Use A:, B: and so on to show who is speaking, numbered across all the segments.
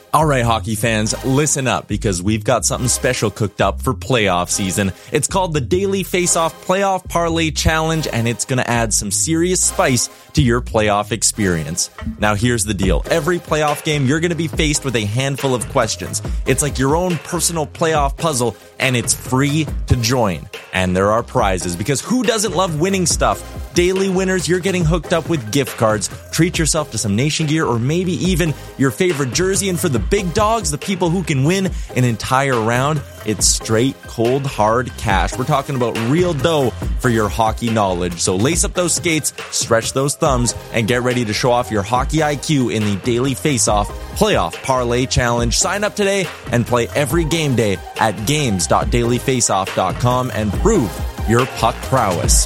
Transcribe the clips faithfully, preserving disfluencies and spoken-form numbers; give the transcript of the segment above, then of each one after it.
A: All right, hockey fans, listen up because we've got something special cooked up for playoff season. It's called the Daily Face-Off Playoff Parlay Challenge, and it's going to add some serious spice to your playoff experience. Now, here's the deal. Every playoff game, you're going to be faced with a handful of questions. It's like your own personal playoff puzzle, and it's free to join. And there are prizes, because who doesn't love winning stuff? Daily winners, you're getting hooked up with gift cards. Treat yourself to some Nation gear or maybe even your favorite jersey. And for the big dogs, the people who can win an entire round, it's straight, cold, hard cash. We're talking about real dough for your hockey knowledge. So lace up those skates, stretch those thumbs, and get ready to show off your hockey I Q in the Daily Face-Off Playoff Parlay Challenge. Sign up today and play every game day at games dot daily face off dot com and prove your puck prowess.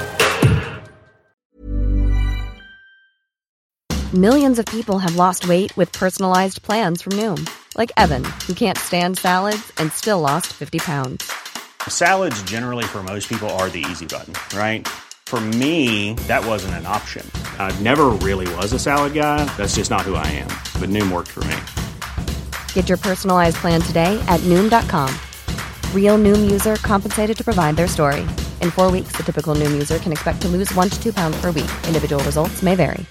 B: Millions of people have lost weight with personalized plans from Noom. Like Evan, who can't stand salads and still lost fifty pounds.
C: Salads generally for most people are the easy button, right? For me, that wasn't an option. I never really was a salad guy. That's just not who I am. But Noom worked for me.
B: Get your personalized plan today at Noom dot com. Real Noom user compensated to provide their story. In four weeks, the typical Noom user can expect to lose one to two pounds per week. Individual results may vary.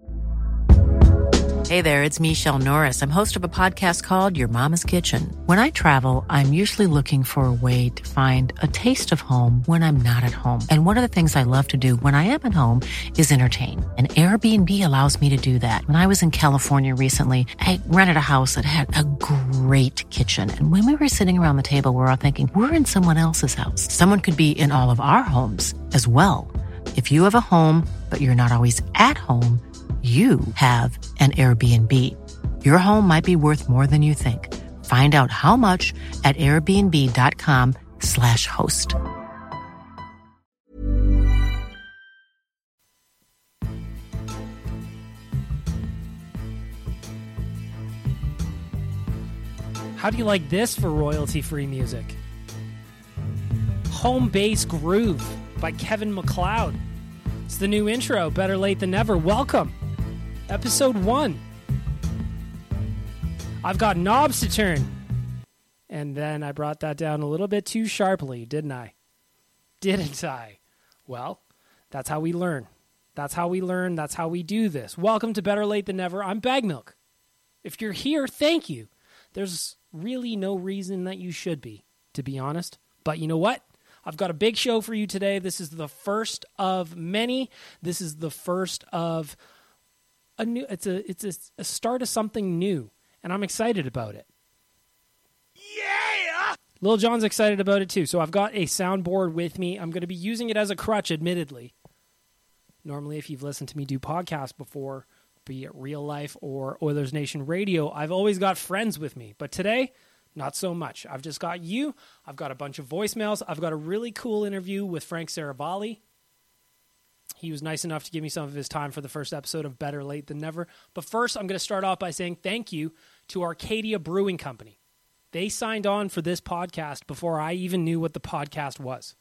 D: Hey there, it's Michelle Norris. I'm host of a podcast called Your Mama's Kitchen. When I travel, I'm usually looking for a way to find a taste of home when I'm not at home. And one of the things I love to do when I am at home is entertain. And Airbnb allows me to do that. When I was in California recently, I rented a house that had a great kitchen. And when we were sitting around the table, we were all thinking, we're in someone else's house. Someone could be in all of our homes as well. If you have a home, but you're not always at home, you have an Airbnb. Your home might be worth more than you think. Find out how much at airbnb dot com slash host.
E: How do you like this for royalty-free music? Home Base Groove by Kevin MacLeod. It's the new intro, Better Late Than Never. Welcome. Episode one. I've got knobs to turn. And then I brought that down a little bit too sharply, didn't I? Didn't I? Well, that's how we learn. That's how we learn. That's how we do this. Welcome to Better Late Than Never. I'm Bag Milk. If you're here, thank you. There's really no reason that you should be, to be honest. But you know what? I've got a big show for you today. This is the first of many. This is the first of a new. It's a it's a, a start of something new, and I'm excited about it. Yeah, Lil Jon's excited about it too. So I've got a soundboard with me. I'm going to be using it as a crutch, admittedly. Normally, if you've listened to me do podcasts before, be it Real Life or Oilers Nation Radio, I've always got friends with me. But today, not so much. I've just got you. I've got a bunch of voicemails. I've got a really cool interview with Frank Saravalli. He was nice enough to give me some of his time for the first episode of Better Late Than Never. But first, I'm going to start off by saying thank you to Arcadia Brewing Company. They signed on for this podcast before I even knew what the podcast was.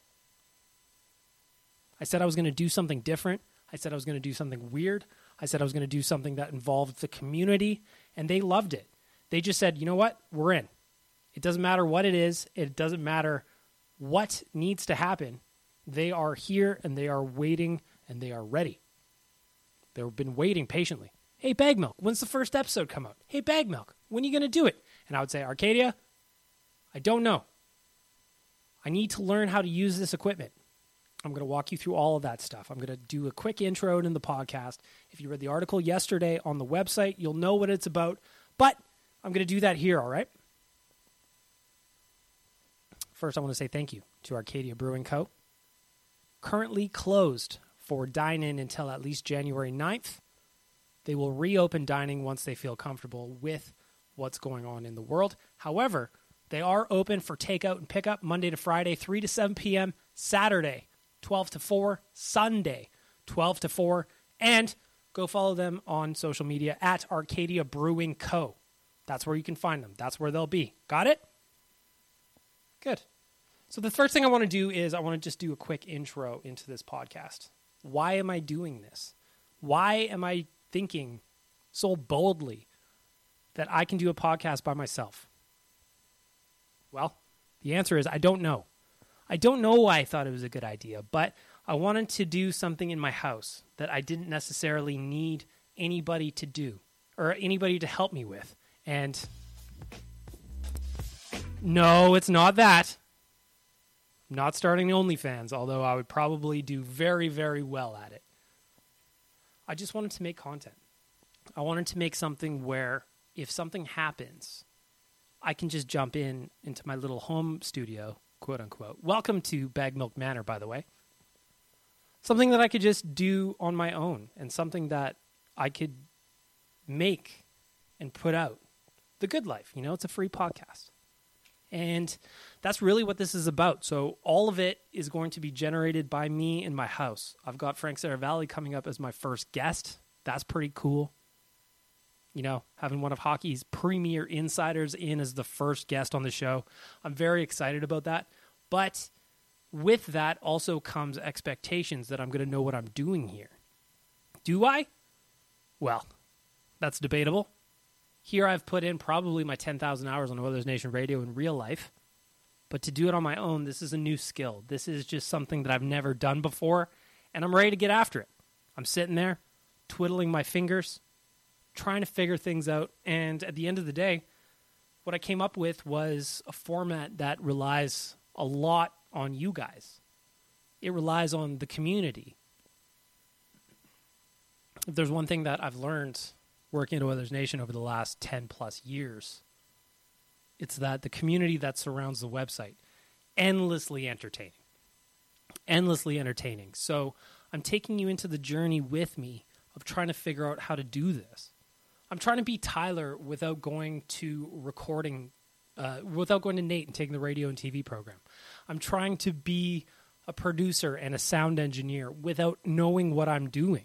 E: I said I was going to do something different. I said I was going to do something weird. I said I was going to do something that involved the community, and they loved it. They just said, you know what? We're in. It doesn't matter what it is. It doesn't matter what needs to happen. They are here, and they are waiting, and they are ready. They've been waiting patiently. Hey, Bag Milk, when's the first episode come out? Hey, Bag Milk, when are you going to do it? And I would say, Arcadia, I don't know. I need to learn how to use this equipment. I'm going to walk you through all of that stuff. I'm going to do a quick intro in the podcast. If you read the article yesterday on the website, you'll know what it's about. But I'm going to do that here, all right? First, I want to say thank you to Arcadia Brewing Co. Currently closed for dine-in until at least January ninth. They will reopen dining once they feel comfortable with what's going on in the world. However, they are open for takeout and pickup Monday to Friday, three to seven p.m., Saturday, twelve to four, Sunday, twelve to four, and go follow them on social media at Arcadia Brewing Co. That's where you can find them. That's where they'll be. Got it? Good. So the first thing I want to do is I want to just do a quick intro into this podcast. Why am I doing this? Why am I thinking so boldly that I can do a podcast by myself? Well, the answer is I don't know. I don't know why I thought it was a good idea, but I wanted to do something in my house that I didn't necessarily need anybody to do or anybody to help me with. And no, it's not that. I'm not starting OnlyFans, although I would probably do very, very well at it. I just wanted to make content. I wanted to make something where if something happens, I can just jump in into my little home studio, quote unquote. Welcome to Bag Milk Manor, by the way. Something that I could just do on my own and something that I could make and put out. The Good Life, you know, it's a free podcast. And that's really what this is about. So all of it is going to be generated by me in my house. I've got Frank Saravalli coming up as my first guest. That's pretty cool. You know, having one of hockey's premier insiders in as the first guest on the show. I'm very excited about that. But with that also comes expectations that I'm going to know what I'm doing here. Do I? Well, that's debatable. Here I've put in probably my ten thousand hours on Oilers Nation Radio in real life. But to do it on my own, this is a new skill. This is just something that I've never done before, and I'm ready to get after it. I'm sitting there, twiddling my fingers, trying to figure things out, and at the end of the day, what I came up with was a format that relies a lot on you guys. It relies on the community. If there's one thing that I've learned working at Oilers Nation over the last ten plus years, it's that the community that surrounds the website, endlessly entertaining. Endlessly entertaining. So I'm taking you into the journey with me of trying to figure out how to do this. I'm trying to be Tyler without going to recording, uh, without going to Nate and taking the radio and T V program. I'm trying to be a producer and a sound engineer without knowing what I'm doing.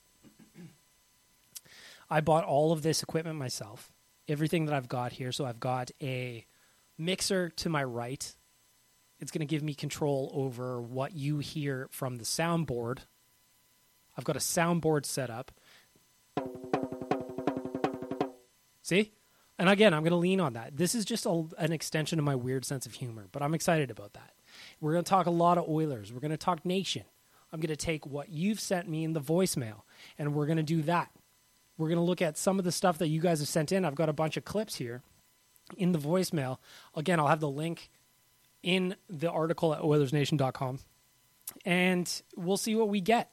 E: I bought all of this equipment myself, everything that I've got here. So I've got a mixer to my right. It's going to give me control over what you hear from the soundboard. I've got a soundboard set up. See? And again, I'm going to lean on that. This is just a, an extension of my weird sense of humor, but I'm excited about that. We're going to talk a lot of Oilers. We're going to talk Nation. I'm going to take what you've sent me in the voicemail, and we're going to do that. We're going to look at some of the stuff that you guys have sent in. I've got a bunch of clips here in the voicemail. Again, I'll have the link in the article at Oilers Nation dot com, and we'll see what we get.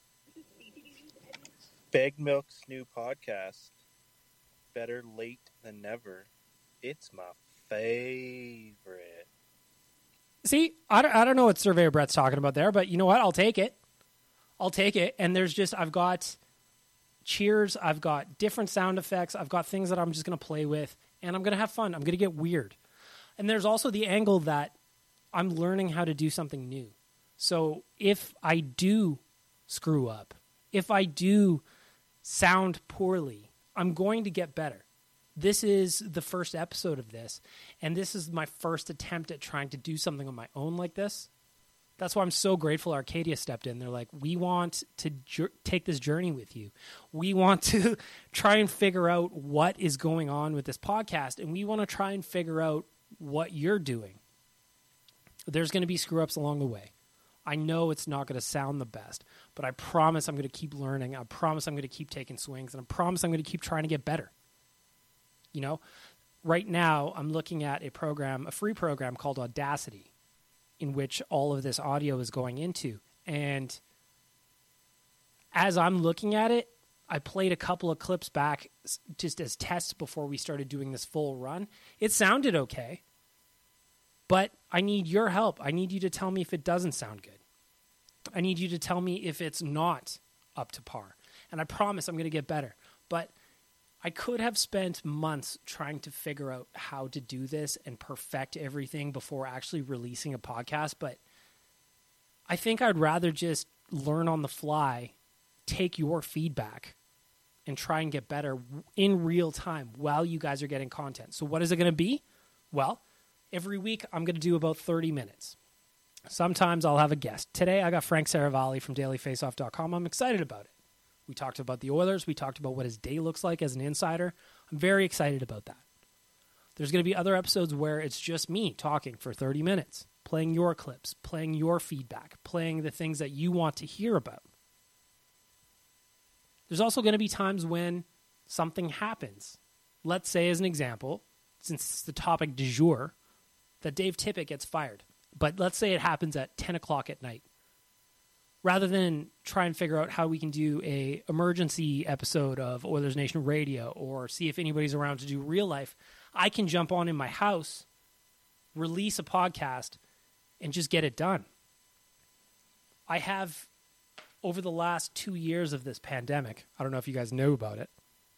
F: Bag Milk's new podcast, Better Late Than Never. It's my favorite.
E: See, I don't, I don't know what Surveyor Brett's talking about there, but you know what? I'll take it. I'll take it. And there's just, I've got cheers. I've got different sound effects. I've got things that I'm just going to play with, and I'm going to have fun. I'm going to get weird. And there's also the angle that I'm learning how to do something new. So if I do screw up, if I do sound poorly, I'm going to get better. This is the first episode of this, and this is my first attempt at trying to do something on my own like this. That's why I'm so grateful Arcadia stepped in. They're like, we want to ju- take this journey with you. We want to try and figure out what is going on with this podcast, and we want to try and figure out what you're doing. There's going to be screw-ups along the way. I know it's not going to sound the best, but I promise I'm going to keep learning. I promise I'm going to keep taking swings, and I promise I'm going to keep trying to get better. You know, right now I'm looking at a program, a free program called Audacity, in which all of this audio is going into. And as I'm looking at it, I played a couple of clips back just as tests before we started doing this full run. It sounded okay, but I need your help. I need you to tell me if it doesn't sound good. I need you to tell me if it's not up to par. And I promise I'm going to get better. But I could have spent months trying to figure out how to do this and perfect everything before actually releasing a podcast, but I think I'd rather just learn on the fly, take your feedback, and try and get better in real time while you guys are getting content. So what is it going to be? Well, every week I'm going to do about thirty minutes. Sometimes I'll have a guest. Today I got Frank Saravalli from daily face off dot com. I'm excited about it. We talked about the Oilers. We talked about what his day looks like as an insider. I'm very excited about that. There's going to be other episodes where it's just me talking for thirty minutes, playing your clips, playing your feedback, playing the things that you want to hear about. There's also going to be times when something happens. Let's say, as an example, since it's the topic du jour, that Dave Tippett gets fired. But let's say it happens at ten o'clock at night. Rather than try and figure out how we can do a emergency episode of Oilers Nation Radio or see if anybody's around to do real life, I can jump on in my house, release a podcast, and just get it done. I have, over the last two years of this pandemic, I don't know if you guys know about it.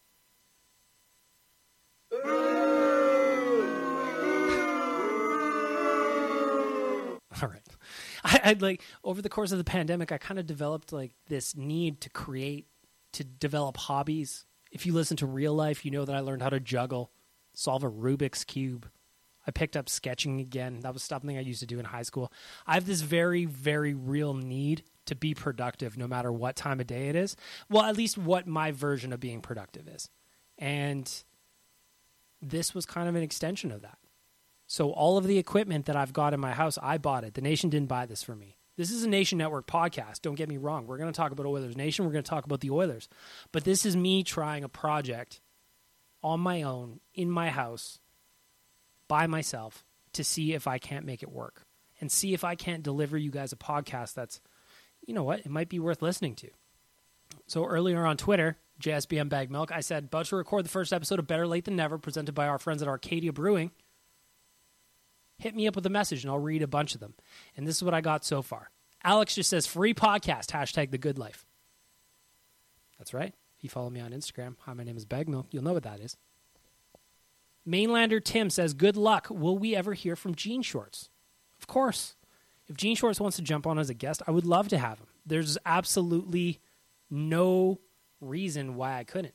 E: All right. I, I'd like over the course of the pandemic, I kind of developed like this need to create, to develop hobbies. If you listen to real life, you know that I learned how to juggle, solve a Rubik's Cube. I picked up sketching again. That was something I used to do in high school. I have this very, very real need to be productive no matter what time of day it is. Well, at least what my version of being productive is. And this was kind of an extension of that. So all of the equipment that I've got in my house, I bought it. The Nation didn't buy this for me. This is a Nation Network podcast. Don't get me wrong. We're going to talk about Oilers Nation. We're going to talk about the Oilers. But this is me trying a project on my own, in my house, by myself, to see if I can't make it work. And see if I can't deliver you guys a podcast that's, you know what, it might be worth listening to. So earlier on Twitter, J S B M Bag Milk, I said, about to record the first episode of Better Late Than Never, presented by our friends at Arcadia Brewing. Hit me up with a message and I'll read a bunch of them. And this is what I got so far. Alex just says, free podcast, hashtag the good life. That's right. If you follow me on Instagram, hi, my name is Bag Milk. You'll know what that is. Mainlander Tim says, good luck. Will we ever hear from Gene Shorts? Of course. If Gene Shorts wants to jump on as a guest, I would love to have him. There's absolutely no reason why I couldn't.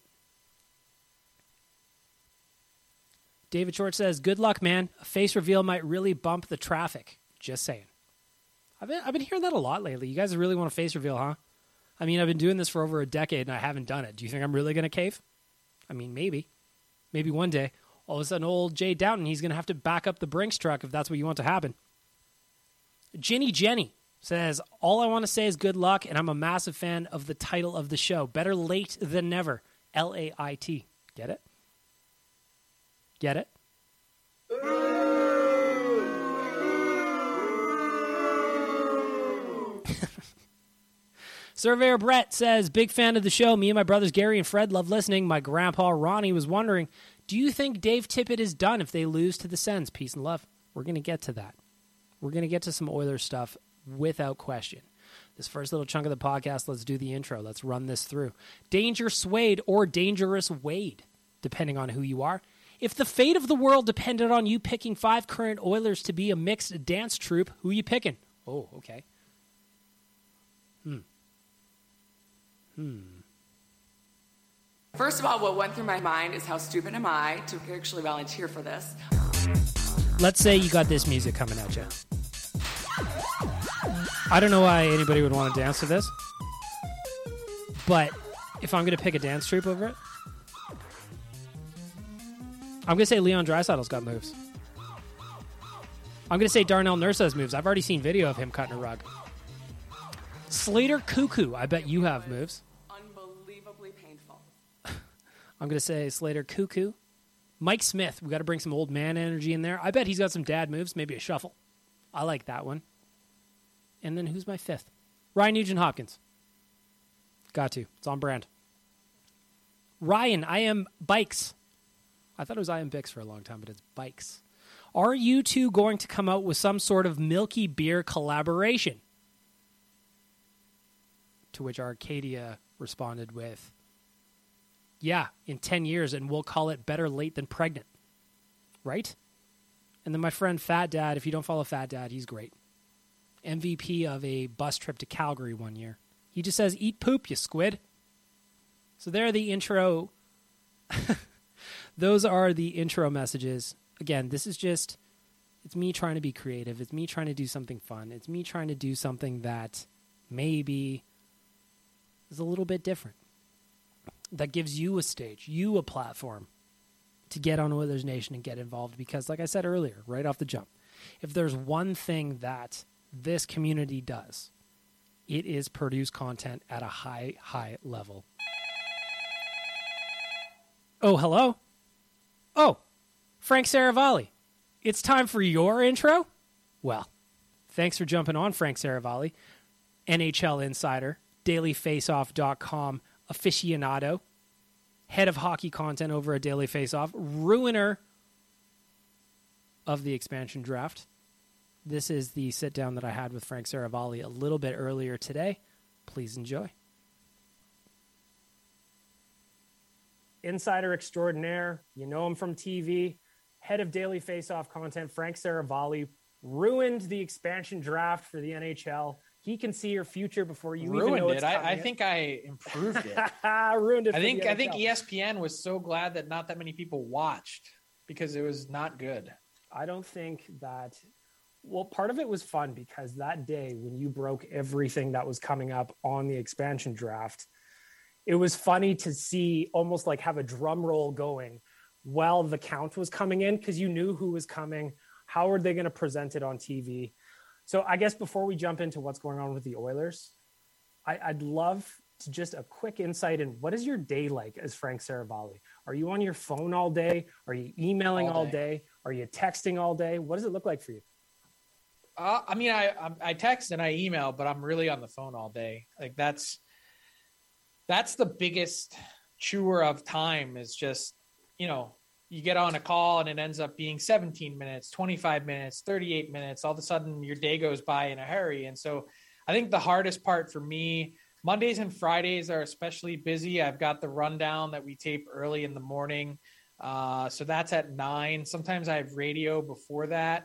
E: David Short says, good luck, man. A face reveal might really bump the traffic. Just saying. I've been, I've been hearing that a lot lately. You guys really want a face reveal, huh? I mean, I've been doing this for over a decade and I haven't done it. Do you think I'm really going to cave? I mean, maybe. Maybe one day, all of a sudden, old Jay Downton, he's going to have to back up the Brinks truck if that's what you want to happen. Ginny Jenny says, all I want to say is good luck, and I'm a massive fan of the title of the show. Better late than never. L A I T. Get it? Get it? Surveyor Brett says, big fan of the show. Me and my brothers Gary and Fred love listening. My grandpa Ronnie was wondering, do you think Dave Tippett is done if they lose to the Sens? Peace and love. We're going to get to that. We're going to get to some Oilers stuff without question. This first little chunk of the podcast, let's do the intro. Let's run this through. Danger Swade or Dangerous Wade, depending on who you are. If the fate of the world depended on you picking five current Oilers to be a mixed dance troupe, who you picking? Oh, okay. Hmm. Hmm.
G: First of all, what went through my mind is how stupid am I to actually volunteer for this?
E: Let's say you got this music coming at you. I don't know why anybody would want to dance to this, but if I'm going to pick a dance troupe over it, I'm going to say Leon Draisaitl's got moves. I'm going to say Darnell Nurse has moves. I've already seen video of him cutting a rug. Slater Cuckoo, I bet you have moves.
G: Unbelievably painful.
E: I'm going to say Slater Cuckoo. Mike Smith, we got to bring some old man energy in there. I bet he's got some dad moves, maybe a shuffle. I like that one. And then who's my fifth? Ryan Nugent-Hopkins. Got to. It's on brand. Ryan, I am Bikes. I thought it was I am Bix for a long time, but it's Bikes. Are you two going to come out with some sort of Milky Beer collaboration? To which Arcadia responded with, yeah, in ten years, and we'll call it Better Late Than Pregnant. Right? And then my friend Fat Dad, if you don't follow Fat Dad, he's great. M V P of a bus trip to Calgary one year. He just says, eat poop, you squid. So there are the intro. Those are the intro messages. Again, this is just, it's me trying to be creative. It's me trying to do something fun. It's me trying to do something that maybe is a little bit different. That gives you a stage, you a platform to get on Oilers Nation and get involved because, like I said earlier, right off the jump, if there's one thing that this community does, it is produce content at a high, high level. Oh, hello? Oh, Frank Saravalli. It's time for your intro? Well, thanks for jumping on, Frank Saravalli, N H L insider, daily faceoff dot com aficionado, head of hockey content over at Daily Faceoff, ruiner of the expansion draft. This is the sit-down that I had with Frank Saravalli a little bit earlier today. Please enjoy. Insider extraordinaire, you know him from T V, head of Daily Faceoff content, Frank Saravalli, ruined the expansion draft for the N H L. He can see your future before you
H: ruined
E: even know
H: it.
E: it's
H: I, I think I improved it.
E: ruined it.
H: I think I think E S P N was so glad that not that many people watched because it was not good.
E: I don't think that. Well, part of it was fun because that day when you broke everything that was coming up on the expansion draft, it was funny to see almost like have a drum roll going while the count was coming in because you knew who was coming. How are they going to present it on T V? So I guess before we jump into what's going on with the Oilers, I, I'd love to just a quick insight in what is your day like as Frank Saravalli? Are you on your phone all day? Are you emailing all day? all day? Are you texting all day? What does it look like for you?
H: Uh, I mean, I, I text and I email, but I'm really on the phone all day. Like that's that's the biggest chewer of time is just, you know, you get on a call and it ends up being seventeen minutes, twenty-five minutes, thirty-eight minutes. All of a sudden your day goes by in a hurry. And so I think the hardest part for me, Mondays and Fridays are especially busy. I've got the rundown that we tape early in the morning. Uh, so that's at nine. Sometimes I have radio before that.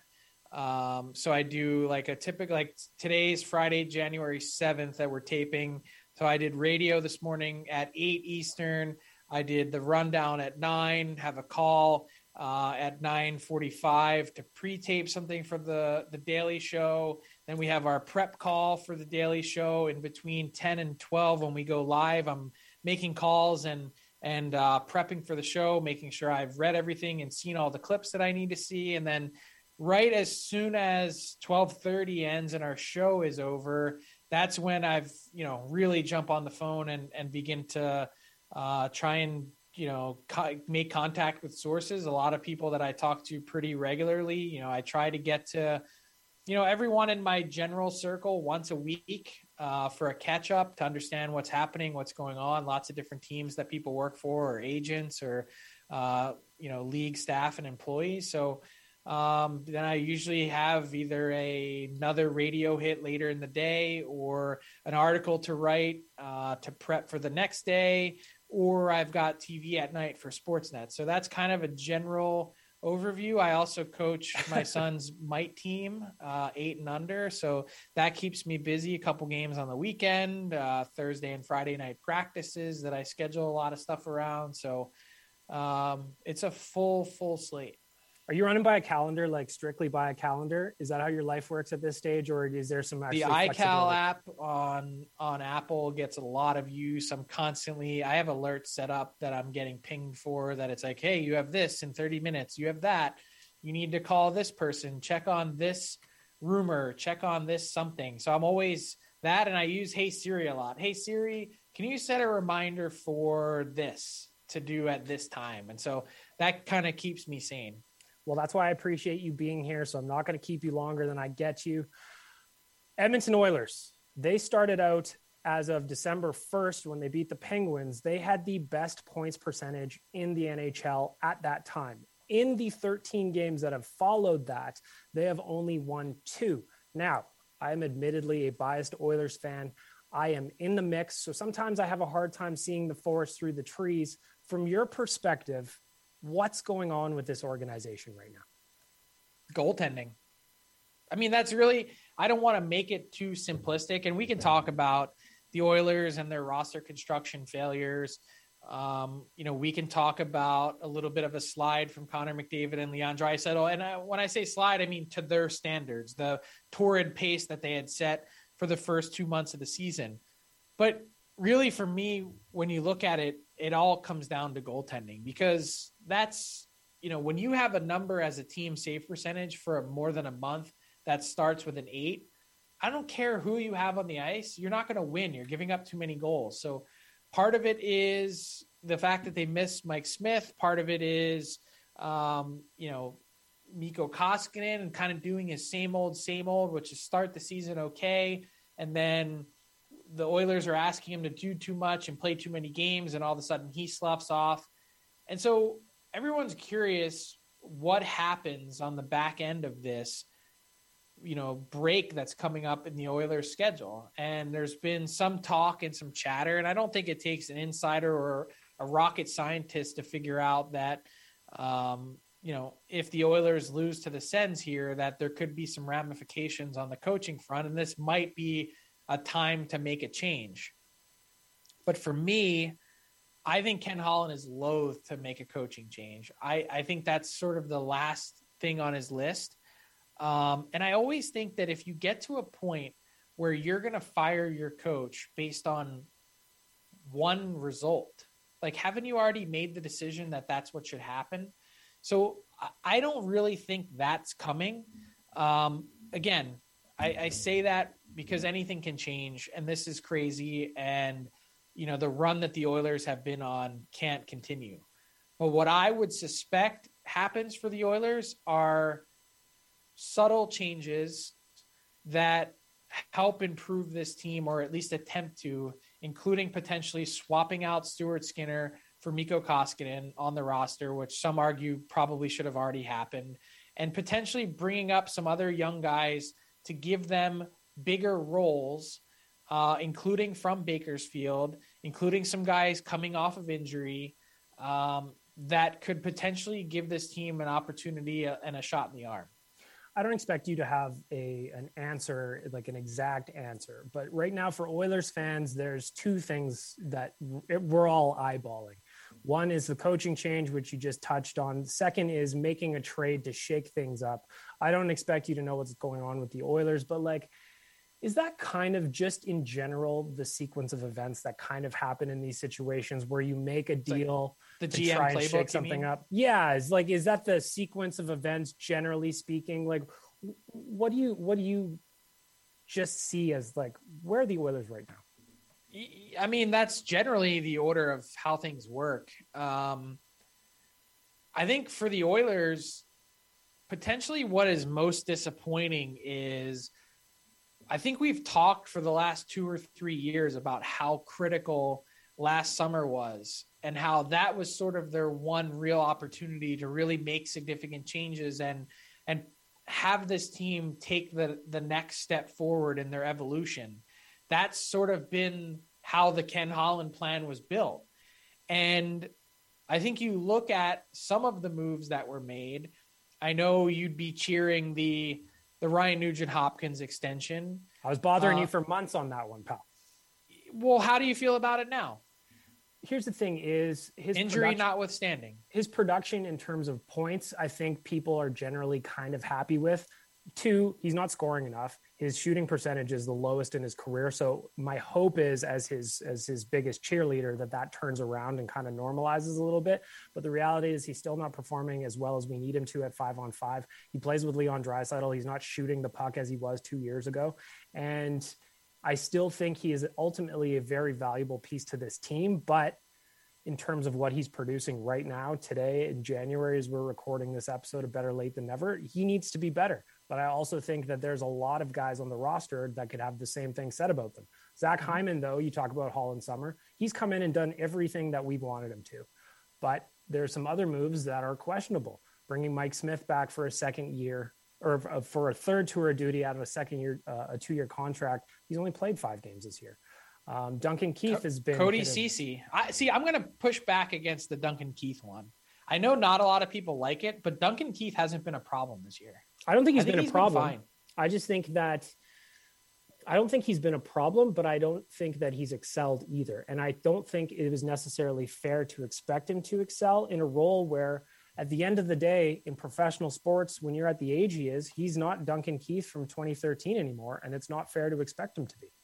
H: Um, so I do like a typical, like today's Friday, January seventh that we're taping. So I did radio this morning at eight Eastern. I did the rundown at nine, have a call uh, at nine forty-five to pre-tape something for the, the Daily Show. Then we have our prep call for the Daily Show in between ten and twelve when we go live. I'm making calls and and uh, prepping for the show, making sure I've read everything and seen all the clips that I need to see. And then right as soon as twelve thirty ends and our show is over, that's when I've, you know, really jump on the phone and, and begin to uh, try and, you know, co- make contact with sources. A lot of people that I talk to pretty regularly, you know, I try to get to, you know, everyone in my general circle once a week uh, for a catch up to understand what's happening, what's going on. Lots of different teams that people work for or agents or, uh, you know, league staff and employees. So um, then I usually have either a, another radio hit later in the day or an article to write uh, to prep for the next day, or I've got T V at night for Sportsnet. So that's kind of a general overview. I also coach my son's Might team, uh, eight and under. So that keeps me busy. A couple games on the weekend, uh, Thursday and Friday night practices that I schedule a lot of stuff around. So um, it's a full, full slate.
E: Are you running by a calendar, like strictly by a calendar? Is that how your life works at this stage, or is there some actually
H: the iCal app on on Apple gets a lot of use? I'm constantly, I have alerts set up that I'm getting pinged for that. It's like, hey, you have this in thirty minutes. You have that. You need to call this person, check on this rumor, check on this something. So I'm always that. And I use Hey Siri a lot. Hey Siri, can you set a reminder for this to do at this time? And so that kind of keeps me sane.
E: Well, that's why I appreciate you being here. So I'm not going to keep you longer than I get you. Edmonton Oilers, they started out as of December first when they beat the Penguins. They had the best points percentage in the N H L at that time. In the thirteen games that have followed that, they have only won two. Now, I am admittedly a biased Oilers fan. I am in the mix, so sometimes I have a hard time seeing the forest through the trees. From your perspective, what's going on with this organization right now?
H: Goaltending. I mean, that's really, I don't want to make it too simplistic, and we can talk about the Oilers and their roster construction failures. Um, you know, we can talk about a little bit of a slide from Connor McDavid and Leon Draisaitl. And I, when I say slide, I mean to their standards, the torrid pace that they had set for the first two months of the season. But really, for me, when you look at it, it all comes down to goaltending, because that's you know, when you have a number as a team save percentage for more than a month that starts with an eight, I don't care who you have on the ice. You're not going to win. You're giving up too many goals. So part of it is the fact that they missed Mike Smith. Part of it is, um, you know, Mikko Koskinen and kind of doing his same old, same old, which is start the season okay. And then the Oilers are asking him to do too much and play too many games. And all of a sudden he sloughs off. And so everyone's curious what happens on the back end of this, you know, break that's coming up in the Oilers schedule. And there's been some talk and some chatter, and I don't think it takes an insider or a rocket scientist to figure out that, um, you know, if the Oilers lose to the Sens here, that there could be some ramifications on the coaching front, and this might be a time to make a change. But for me, I think Ken Holland is loath to make a coaching change. I, I think that's sort of the last thing on his list. Um, and I always think that if you get to a point where you're going to fire your coach based on one result, like, haven't you already made the decision that that's what should happen? So I don't really think that's coming. Um, again, I, I say that because anything can change, and this is crazy. And, you know, the run that the Oilers have been on can't continue. But what I would suspect happens for the Oilers are subtle changes that help improve this team, or at least attempt to, including potentially swapping out Stuart Skinner for Mikko Koskinen on the roster, which some argue probably should have already happened, and potentially bringing up some other young guys to give them bigger roles, uh, including from Bakersfield, including some guys coming off of injury, um, that could potentially give this team an opportunity and a shot in the arm.
E: I don't expect you to have a an answer, like an exact answer. But right now for Oilers fans, there's two things that we're all eyeballing. One is the coaching change, which you just touched on. Second is making a trade to shake things up. I don't expect you to know what's going on with the Oilers, but like, is that kind of just in general the sequence of events that kind of happen in these situations where you make a deal
H: like the
E: to
H: G M
E: try and
H: playbook,
E: shake something up? Yeah, it's like, is that the sequence of events generally speaking? Like, what do you what do you just see as like where are the Oilers right now?
H: I mean, that's generally the order of how things work. Um, I think for the Oilers, potentially what is most disappointing is, I think we've talked for the last two or three years about how critical last summer was, and how that was sort of their one real opportunity to really make significant changes and and have this team take the, the next step forward in their evolution. That's sort of been how the Ken Holland plan was built. And I think you look at some of the moves that were made. I know you'd be cheering the the Ryan Nugent-Hopkins extension.
E: I was bothering
H: uh,
E: you for months on that one, pal.
H: Well, how do you feel about it now?
E: Here's the thing is his
H: injury
E: production,
H: notwithstanding.
E: His production in terms of points, I think people are generally kind of happy with. Two, he's not scoring enough. His shooting percentage is the lowest in his career. So my hope is, as his as his biggest cheerleader, that that turns around and kind of normalizes a little bit. But the reality is he's still not performing as well as we need him to at five on five. He plays with Leon Draisaitl. He's not shooting the puck as he was two years ago. And I still think he is ultimately a very valuable piece to this team. But in terms of what he's producing right now, today in January, as we're recording this episode of Better Late Than Never, he needs to be better. But I also think that there's a lot of guys on the roster that could have the same thing said about them. Zach Hyman, though, you talk about Holland Summer, he's come in and done everything that we wanted him to. But there's some other moves that are questionable. Bringing Mike Smith back for a second year, or for a third tour of duty out of a second year, uh, a two-year contract. He's only played five games this year. Um, Duncan Keith has been
H: Cody Ceci. I see. I'm going to push back against the Duncan Keith one. I know not a lot of people like it, but Duncan Keith hasn't been a problem this year.
E: I don't think he's
H: I think
E: been
H: he's
E: a problem.
H: Been fine.
E: I just think that I don't think he's been a problem, but I don't think that he's excelled either. And I don't think it was necessarily fair to expect him to excel in a role where, at the end of the day, in professional sports, when you're at the age he is, he's not Duncan Keith from twenty thirteen anymore, and it's not fair to expect him to be.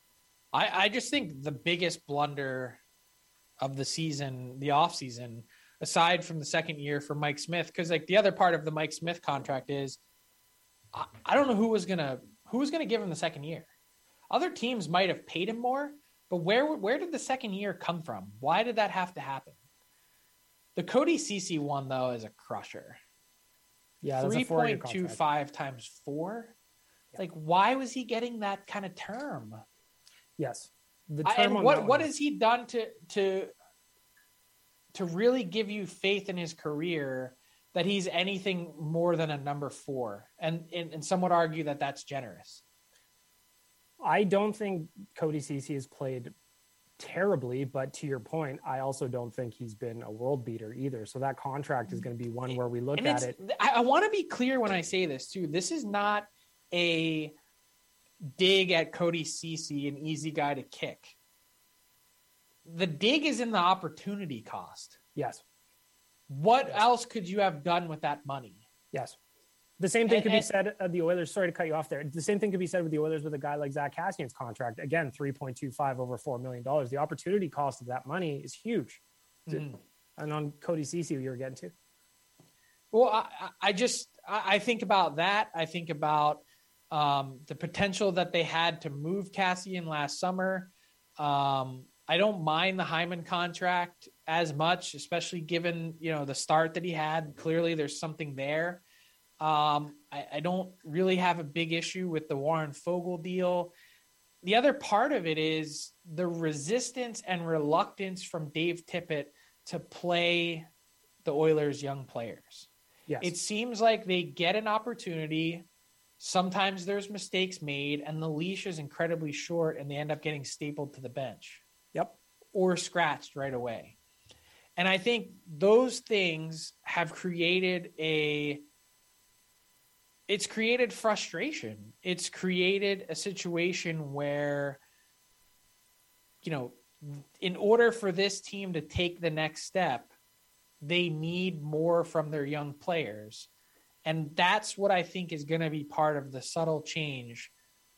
H: I, I just think the biggest blunder of the season, the off season, aside from the second year for Mike Smith. Cause like the other part of the Mike Smith contract is I, I don't know who was going to, who was going to give him the second year. Other teams might've paid him more, but where, where did the second year come from? Why did that have to happen? The Cody Ceci one though is a crusher.
E: Yeah. That's
H: three point two five
E: contract.
H: times four.
E: Yeah.
H: Like, why was he getting that kind of term?
E: Yes. The
H: I-
E: term
H: and
E: on
H: what,
E: that
H: what
E: one
H: has he done to, to, to really give you faith in his career that he's anything more than a number four? And, and, and some would argue that that's generous.
E: I don't think Cody Ceci has played terribly, but to your point, I also don't think he's been a world beater either. So that contract is going to be one where we look
H: And
E: at
H: it's-
E: it.
H: I, I want to be clear when I say this too. This is not a dig at Cody Ceci, an easy guy to kick. The dig is in the opportunity cost.
E: Yes.
H: What
E: Yes.
H: else could you have done with that money?
E: Yes. The same thing
H: And-
E: could be
H: and-
E: said of the Oilers. Sorry to cut you off there. The same thing could be said with the Oilers with a guy like Zach Kassian's contract. Again, three point two five over four million dollars. The opportunity cost of that money is huge.
H: Mhm.
E: And on Cody Ceci, you were getting to.
H: Well, I, I- I just I I think about that. I think about um, the potential that they had to move Kassian last summer. Um, I don't mind the Hyman contract as much, especially given you know the start that he had. Clearly, there's something there. Um, I, I don't really have a big issue with the Warren Fogle deal. The other part of it is the resistance and reluctance from Dave Tippett to play the Oilers' young players.
E: Yes.
H: It seems like they get an opportunity. Sometimes there's mistakes made and the leash is incredibly short and they end up getting stapled to the bench.
E: Yep.
H: Or scratched right away. And I think those things have created a it's created frustration. It's created a situation where, you know, in order for this team to take the next step, they need more from their young players. And that's what I think is going to be part of the subtle change.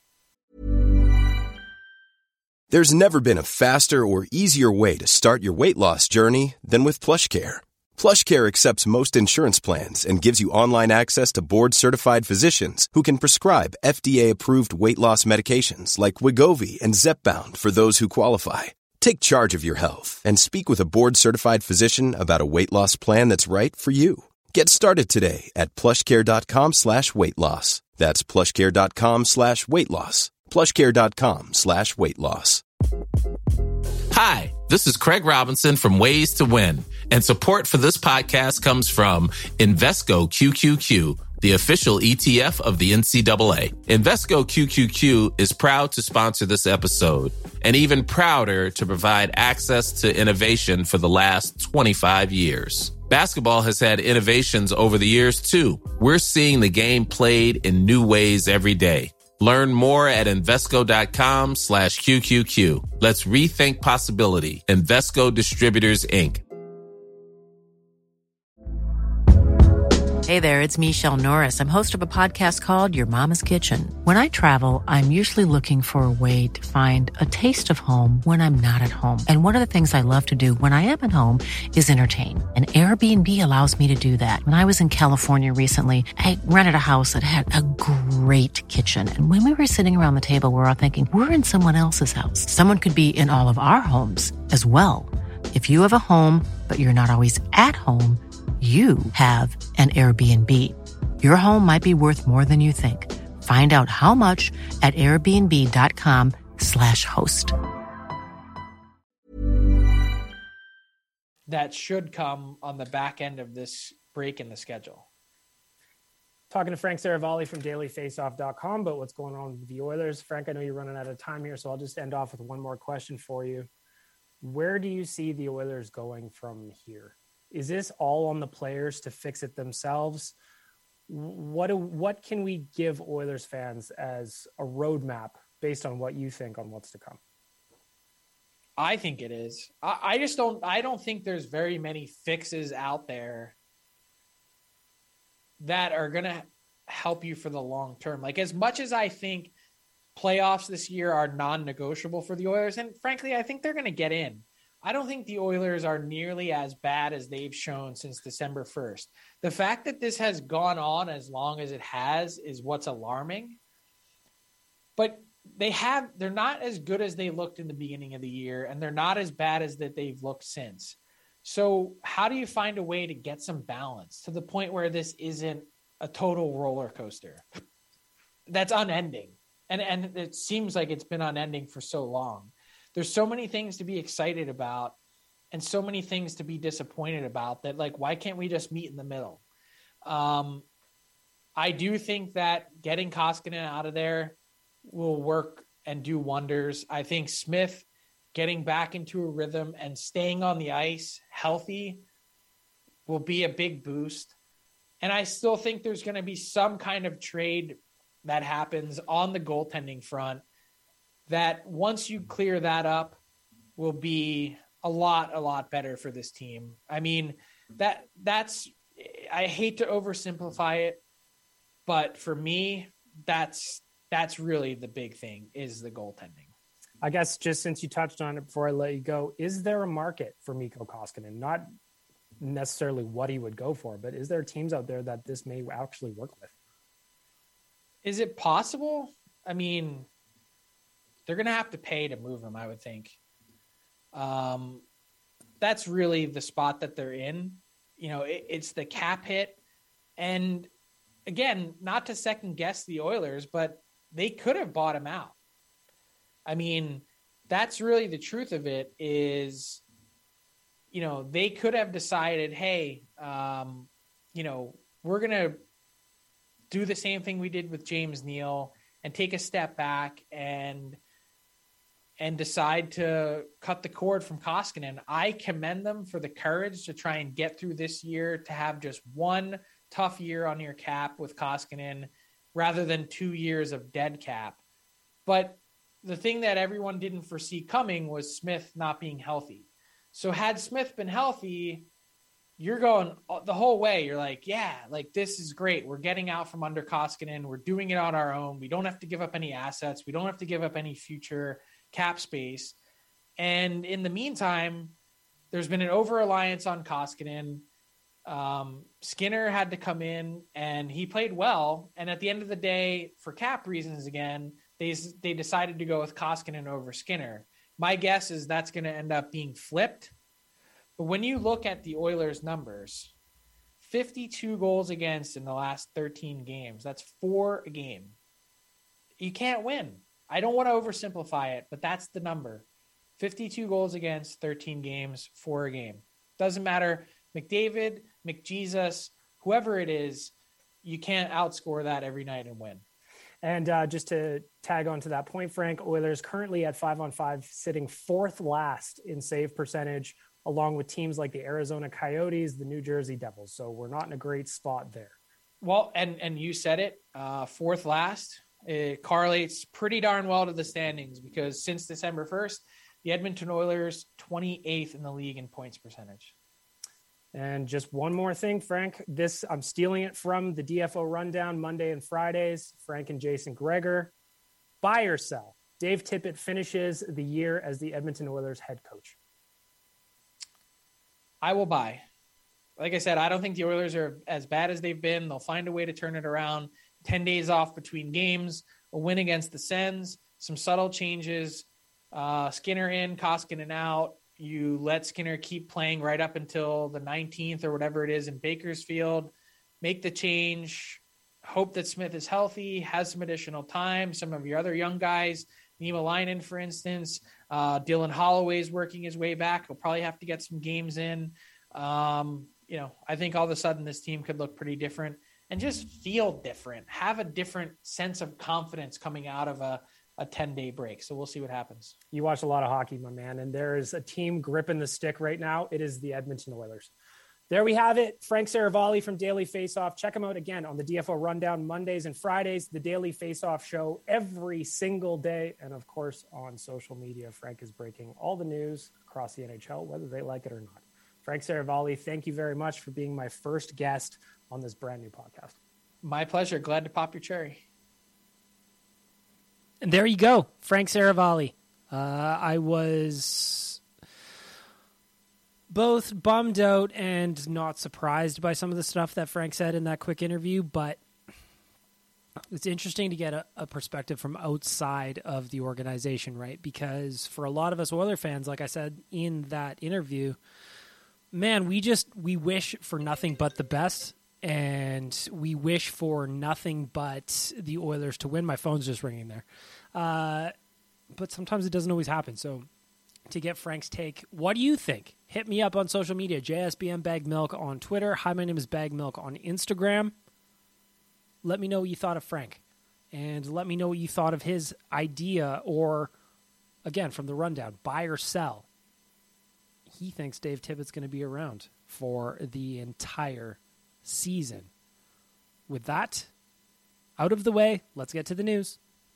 I: There's never been a faster or easier way to start your weight loss journey than with PlushCare. PlushCare accepts most insurance plans and gives you online access to board-certified physicians who can prescribe F D A-approved weight loss medications like Wegovy and Zepbound for those who qualify. Take charge of your health and speak with a board-certified physician about a weight loss plan that's right for you. Get started today at plushcare.com slash weight loss. That's plushcare.com slash weight loss. plushcare.com slash weight loss.
J: Hi, this is Craig Robinson from Ways to Win, and support for this podcast comes from Invesco Q Q Q, the official E T F of the N C double A. Invesco Q Q Q is proud to sponsor this episode, and even prouder to provide access to innovation for the last twenty-five years. Basketball has had innovations over the years, too. We're seeing the game played in new ways every day. Learn more at Invesco.com slash QQQ. Let's rethink possibility. Invesco Distributors, Incorporated.
D: Hey there, it's Michelle Norris. I'm host of a podcast called Your Mama's Kitchen. When I travel, I'm usually looking for a way to find a taste of home when I'm not at home. And one of the things I love to do when I am at home is entertain. And Airbnb allows me to do that. When I was in California recently, I rented a house that had a great kitchen. And when we were sitting around the table, we were all thinking, we're in someone else's house. Someone could be in all of our homes as well. If you have a home, but you're not always at home, you have an Airbnb. Your home might be worth more than you think. Find out how much at airbnb.com slash host.
H: That should come on the back end of this break in the schedule.
E: Talking to Frank Saravalli from daily faceoff dot com about what's going on with the Oilers. Frank, I know you're running out of time here, so I'll just end off with one more question for you. Where do you see the Oilers going from here? Is this all on the players to fix it themselves? What do, what can we give Oilers fans as a roadmap based on what you think on what's to come?
H: I think it is. I, I just don't. I don't think there's very many fixes out there that are going to help you for the long term. Like, as much as I think playoffs this year are non-negotiable for the Oilers, and frankly, I think they're going to get in. I don't think the Oilers are nearly as bad as they've shown since December first. The fact that this has gone on as long as it has is what's alarming. But they have, they're not as good as they looked in the beginning of the year, and they're not as bad as that they've looked since. So how do you find a way to get some balance to the point where this isn't a total roller coaster that's unending? And, and it seems like it's been unending for so long. There's so many things to be excited about and so many things to be disappointed about that, like, why can't we just meet in the middle? Um, I do think that getting Koskinen out of there will work and do wonders. I think Smith getting back into a rhythm and staying on the ice healthy will be a big boost. And I still think there's going to be some kind of trade that happens on the goaltending front that once you clear that up will be a lot, a lot better for this team. I mean, that that's, I hate to oversimplify it, but for me, that's, that's really the big thing is the goaltending.
E: I guess just since you touched on it before I let you go, is there a market for Mikko Koskinen? Not necessarily what he would go for, but is there teams out there that this may actually work with?
H: Is it possible? I mean, they're going to have to pay to move him, I would think. Um, that's really the spot that they're in. You know, it, it's the cap hit. And again, not to second guess the Oilers, but they could have bought him out. I mean, that's really the truth of it is, you know, they could have decided, hey, um, you know, we're going to do the same thing we did with James Neal and take a step back and and decide to cut the cord from Koskinen. I commend them for the courage to try and get through this year, to have just one tough year on your cap with Koskinen rather than two years of dead cap. But the thing that everyone didn't foresee coming was Smith not being healthy. So had Smith been healthy, you're going the whole way. You're like, yeah, like this is great. We're getting out from under Koskinen. We're doing it on our own. We don't have to give up any assets. We don't have to give up any future cap space. And in the meantime, there's been an over-reliance on Koskinen. Um, Skinner had to come in and he played well. And at the end of the day, for cap reasons again, they, they decided to go with Koskinen over Skinner. My guess is that's going to end up being flipped. But when you look at the Oilers' numbers, fifty-two goals against in the last thirteen games. That's four a game. You can't win. I don't want to oversimplify it, but that's the number. fifty-two goals against, thirteen games, four a game. Doesn't matter. McDavid, McJesus, whoever it is, you can't outscore that every night and win.
E: And uh, just to tag on to that point, Frank, Oilers currently at five on five, sitting fourth last in save percentage, along with teams like the Arizona Coyotes, the New Jersey Devils. So we're not in a great spot there.
H: Well, and, and you said it, uh, fourth last. It correlates pretty darn well to the standings because since December first, the Edmonton Oilers twenty-eighth in the league in points percentage.
E: And just one more thing, Frank, this I'm stealing it from the D F O Rundown Monday and Fridays. Frank and Jason Gregor, buy or sell. Dave Tippett finishes the year as the Edmonton Oilers head coach.
H: I will buy. Like I said, I don't think the Oilers are as bad as they've been. They'll find a way to turn it around. ten days off between games, a win against the Sens, some subtle changes, uh, Skinner in, Koskinen out. You let Skinner keep playing right up until the nineteenth or whatever it is in Bakersfield. Make the change. Hope that Smith is healthy, has some additional time. Some of your other young guys, Nima Leinen, for instance, uh, Dylan Holloway's working his way back. He'll probably have to get some games in. Um, you know, I think all of a sudden this team could look pretty different and just feel different, have a different sense of confidence coming out of a, a ten-day break. So we'll see what happens.
E: You watch a lot of hockey, my man, and there is a team gripping the stick right now. It is the Edmonton Oilers. There we have it. Frank Saravalli from Daily Faceoff. Check him out again on the D F O Rundown Mondays and Fridays, the Daily Faceoff show every single day. And of course, on social media, Frank is breaking all the news across the N H L, whether they like it or not. Frank Saravalli, thank you very much for being my first guest on this brand new podcast.
H: My pleasure. Glad to pop your cherry.
E: And there you go, Frank Saravalli. Uh, I was both bummed out and not surprised by some of the stuff that Frank said in that quick interview, but it's interesting to get a, a perspective from outside of the organization, right? Because for a lot of us Oiler fans, like I said in that interview, man, we just, we wish for nothing but the best, and we wish for nothing but the Oilers to win. My phone's just ringing there. Uh, but sometimes it doesn't always happen. So to get Frank's take, what do you think? Hit me up on social media, J S B M Bag Milk on Twitter. Hi, my name is Bag Milk on Instagram. Let me know what you thought of Frank. And let me know what you thought of his idea, or, again, from the rundown, buy or sell. He thinks Dave Tippett's going to be around for the entire season. With that out of the way, let's get to the news.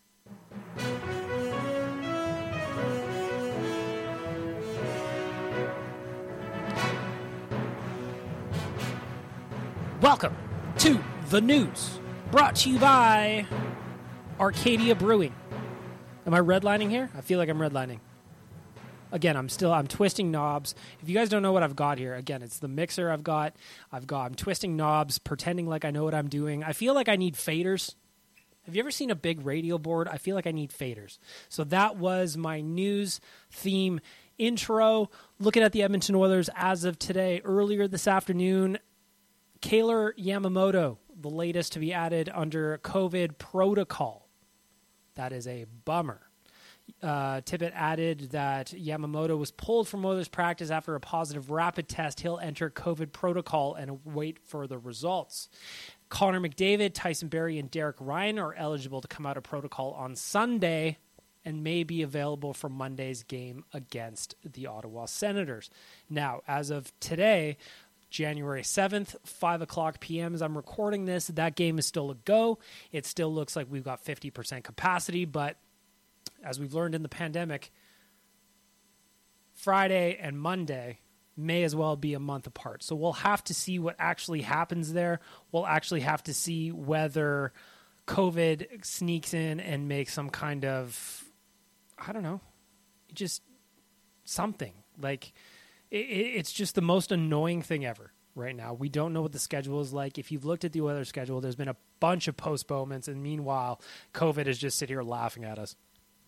E: Welcome to the news, brought to you by Arcadia Brewing. Am I redlining here? I feel like I'm redlining. Again, I'm still, I'm twisting knobs. If you guys don't know what I've got here, again, it's the mixer I've got. I've got, I'm twisting knobs, pretending like I know what I'm doing. I feel like I need faders. Have you ever seen a big radio board? I feel like I need faders. So that was my news theme intro. Looking at the Edmonton Oilers as of today, earlier this afternoon, Kailer Yamamoto, the latest to be added under COVID protocol. That is a bummer. Uh, Tippett added that Yamamoto was pulled from Oilers practice after a positive rapid test. He'll enter COVID protocol and wait for the results. Connor McDavid, Tyson Barrie, and Derek Ryan are eligible to come out of protocol on Sunday and may be available for Monday's game against the Ottawa Senators. Now, as of today, January seventh, five o'clock p.m. as I'm recording this, that game is still a go. It still looks like we've got fifty percent capacity, but as we've learned in the pandemic, Friday and Monday may as well be a month apart. So we'll have to see what actually happens there. We'll actually have to see whether COVID sneaks in and makes some kind of, I don't know, just something. Like, it, it's just the most annoying thing ever right now. We don't know what the schedule is like. If you've looked at the Oilers schedule, there's been a bunch of postponements, and meanwhile, COVID is just sitting here laughing at us.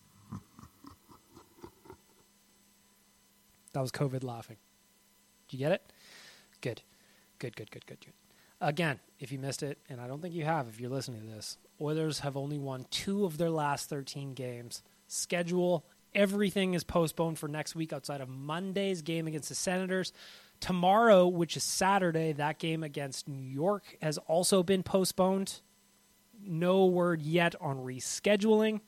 E: That was COVID laughing. Did you get it? Good. Good, good, good, good, good. Again, if you missed it, and I don't think you have if you're listening to this, Oilers have only won two of their last thirteen games. Schedule, everything is postponed for next week outside of Monday's game against the Senators. Tomorrow, which is Saturday, that game against New York has also been postponed. No word yet on rescheduling.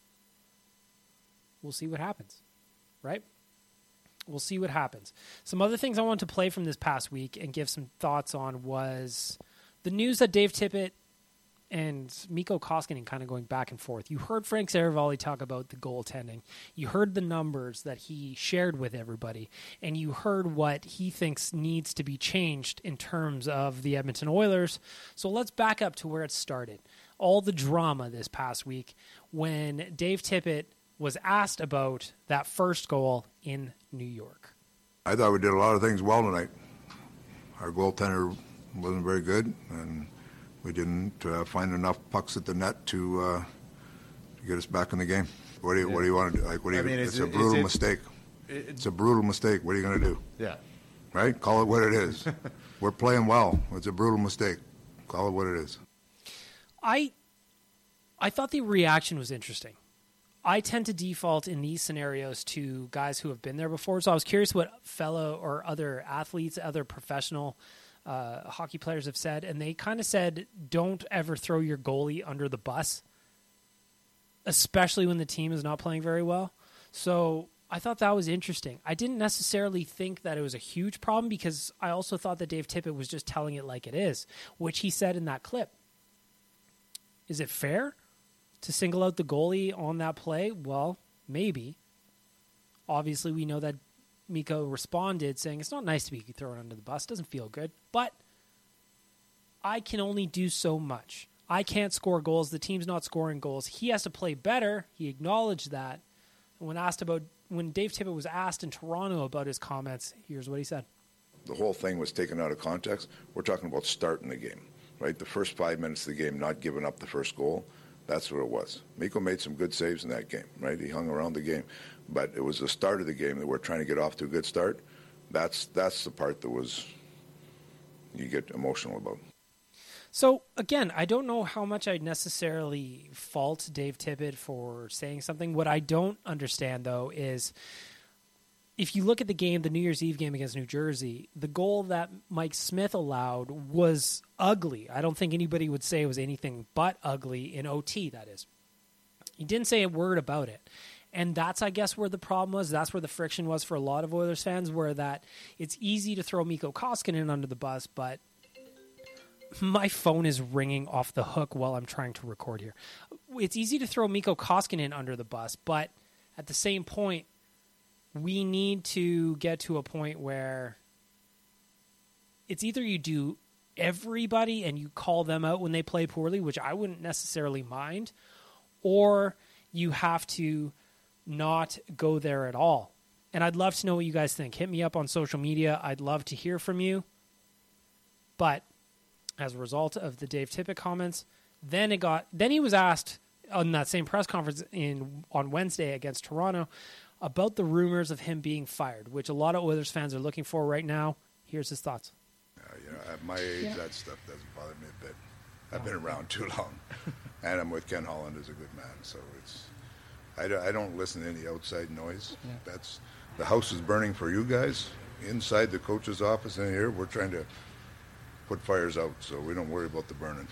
E: We'll see what happens, right? We'll see what happens. Some other things I want to play from this past week and give some thoughts on was the news that Dave Tippett and Mikko Koskinen kind of going back and forth. You heard Frank Seravalli talk about the goaltending. You heard the numbers that he shared with everybody, and you heard what he thinks needs to be changed in terms of the Edmonton Oilers. So let's back up to where it started. All the drama this past week when Dave Tippett was asked about that first goal in New York.
K: I thought we did a lot of things well tonight. Our goaltender wasn't very good, and we didn't uh, find enough pucks at the net to, uh, to get us back in the game. What do you yeah. What do you want to do? Like, what do you? I mean, it's a brutal it, mistake. It, it's a brutal mistake. What are you going to do?
L: Yeah.
K: Right. Call it what it is. We're playing well. It's a brutal mistake. Call it what it is.
E: I, I thought the reaction was interesting. I tend to default in these scenarios to guys who have been there before. So I was curious what fellow or other athletes, other professional uh, hockey players have said. And they kind of said, don't ever throw your goalie under the bus, especially when the team is not playing very well. So I thought that was interesting. I didn't necessarily think that it was a huge problem because I also thought that Dave Tippett was just telling it like it is, which he said in that clip. Is it fair to single out the goalie on that play? Well, maybe. Obviously, we know that Mikko responded saying, it's not nice to be thrown under the bus. It doesn't feel good. But I can only do so much. I can't score goals. The team's not scoring goals. He has to play better. He acknowledged that. And when asked about, when Dave Tippett was asked in Toronto about his comments, here's what he said.
K: the whole thing was taken out of context. We're talking about starting the game, right? The first five minutes of the game, not giving up the first goal. That's what it was. Mikko made some good saves in that game, right? He hung around the game. But it was the start of the game that we're trying to get off to a good start. That's that's the part that was you get emotional about.
E: So, again, I don't know how much I'd necessarily fault Dave Tippett for saying something. What I don't understand, though, is if you look at the game, the New Year's Eve game against New Jersey, the goal that Mike Smith allowed was ugly. I don't think anybody would say it was anything but ugly in O T, that is. He didn't say a word about it. And that's, I guess, where the problem was. That's where the friction was for a lot of Oilers fans, where that it's easy to throw Mikko Koskinen under the bus, but my phone is ringing off the hook while I'm trying to record here. It's easy to throw Mikko Koskinen under the bus, but at the same point, we need to get to a point where it's either you do everybody and you call them out when they play poorly, which I wouldn't necessarily mind, or you have to not go there at all. And I'd love to know what you guys think. Hit me up on social media. I'd love to hear from you. But as a result of the Dave Tippett comments, then it got then he was asked on that same press conference in on Wednesday against Toronto about the rumors of him being fired, which a lot of Oilers fans are looking for right now. Here's his thoughts.
K: Uh, you know, at my age, yeah. that stuff doesn't bother me a bit. I've been around too long, and I'm with Ken Holland, who's a good man. So it's I don't, I don't listen to any outside noise. Yeah. That's the house is burning for you guys inside the coach's office in here. We're trying to put fires out, so we don't worry about the burning.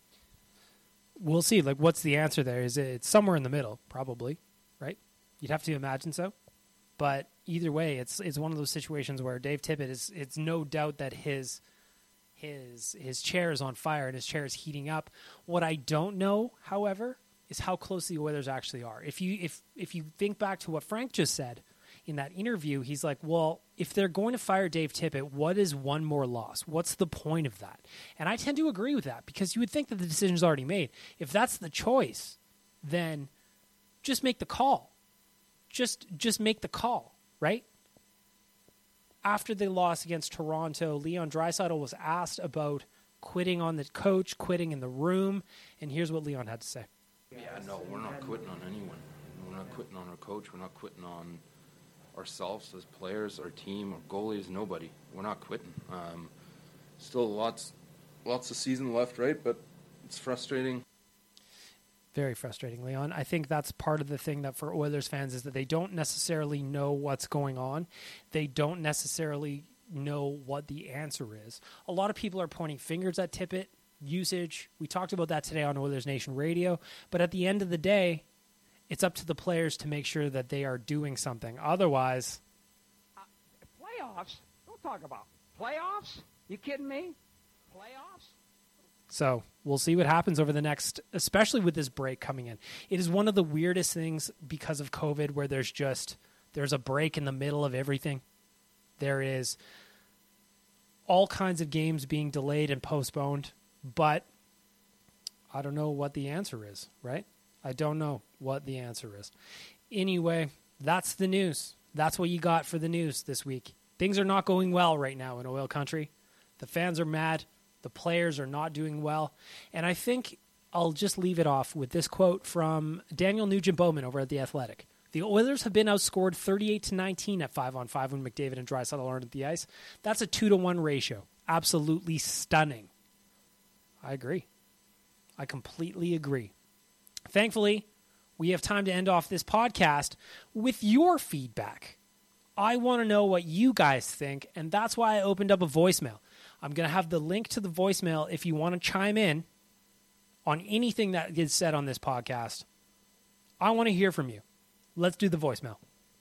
E: We'll see. Like, what's the answer there? Is it it's somewhere in the middle, probably, right? You'd have to imagine so. But either way, it's it's one of those situations where Dave Tippett is. It's no doubt that his his his chair is on fire and his chair is heating up. What I don't know, however, is how close the Oilers actually are. If you if if you think back to what Frank just said in that interview, he's like, well, if they're going to fire Dave Tippett, what is one more loss? What's the point of that? And I tend to agree with that because you would think that the decision's already made. If that's the choice, then just make the call. Just just make the call, right? After the loss against Toronto, Leon Draisaitl was asked about quitting on the coach, quitting in the room, and here's what Leon had to say.
L: Yeah, no, we're not quitting on anyone. We're not quitting on our coach. We're not quitting on ourselves as players, our team, our goalies, nobody. We're not quitting. Um, still lots, lots of season left, right? But it's frustrating.
E: Very frustrating, Leon. I think that's part of the thing that for Oilers fans is that they don't necessarily know what's going on. They don't necessarily know what the answer is. A lot of people are pointing fingers at Tippett. Usage. We talked about that today on Oilers Nation Radio. But at the end of the day, it's up to the players to make sure that they are doing something. Otherwise...
M: Uh, playoffs? Don't talk about playoffs. You kidding me? Playoffs?
E: So we'll see what happens over the next, especially with this break coming in. It is one of the weirdest things because of COVID where there's just, there's a break in the middle of everything. There is all kinds of games being delayed and postponed. But I don't know what the answer is, right? I don't know what the answer is. Anyway, that's the news. That's what you got for the news this week. Things are not going well right now in Oil Country. The fans are mad. The players are not doing well. And I think I'll just leave it off with this quote from Daniel Nugent-Bowman over at The Athletic. The Oilers have been outscored thirty-eight to nineteen at five on five when McDavid and Draisaitl aren't at the ice. That's a two to one ratio. Absolutely stunning. I agree. I completely agree. Thankfully, we have time to end off this podcast with your feedback. I want to know what you guys think, and that's why I opened up a voicemail. I'm going to have the link to the voicemail if you want to chime in on anything that gets said on this podcast. I want to hear from you. Let's do the voicemail.